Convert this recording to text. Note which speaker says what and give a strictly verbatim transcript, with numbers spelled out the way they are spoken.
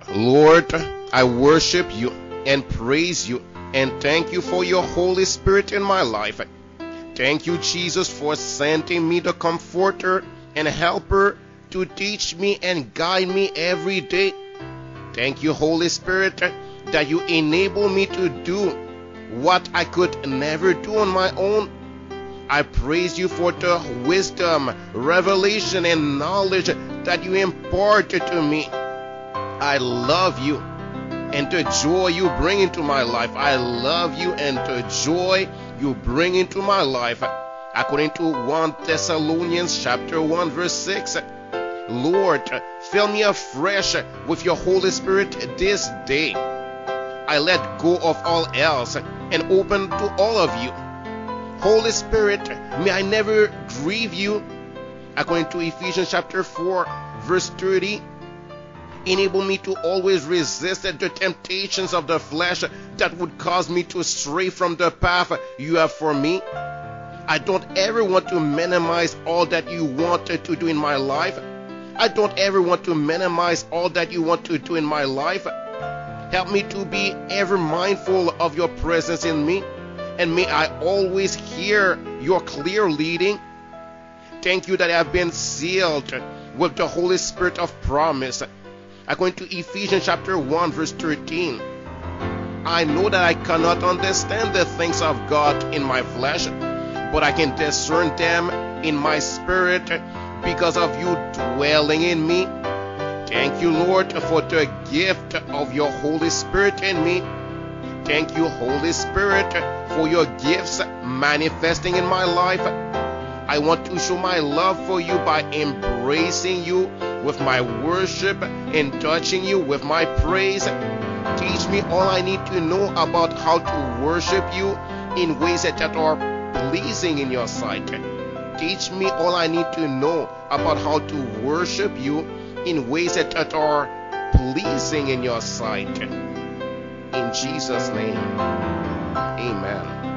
Speaker 1: Lord, I worship you and praise you and thank you for your Holy Spirit in my life. Thank you, Jesus, for sending me the Comforter and Helper to teach me and guide me every day. Thank you, Holy Spirit, that you enable me to do what I could never do on my own. I praise you for the wisdom, revelation, and knowledge that you imparted to me. I love you and the joy you bring into my life. I love you and the joy you bring into my life. According to First Thessalonians chapter one verse six, Lord, fill me afresh with your Holy Spirit this day. I let go of all else and open to all of you. Holy Spirit, may I never grieve you. According to Ephesians chapter four verse thirty, enable me to always resist the temptations of the flesh that would cause me to stray from the path you have for me. I don't ever want to minimize all that you want to do in my life. I don't ever want to minimize all that you want to do in my life. Help me to be ever mindful of your presence in me, and may I always hear your clear leading. Thank you that I have been sealed with the Holy Spirit of promise. According to Ephesians chapter one verse thirteen, I know that I cannot understand the things of God in my flesh, but I can discern them in my spirit because of you dwelling in me. Thank you, Lord, for the gift of your Holy Spirit in me. Thank you, Holy Spirit, for your gifts manifesting in my life. I want to show my love for you by embracing you with my worship and touching you with my praise. Teach me all I need to know about how to worship you in ways that are pleasing in your sight. Teach me all I need to know about how to worship you in ways that are pleasing in your sight. In Jesus' name, amen.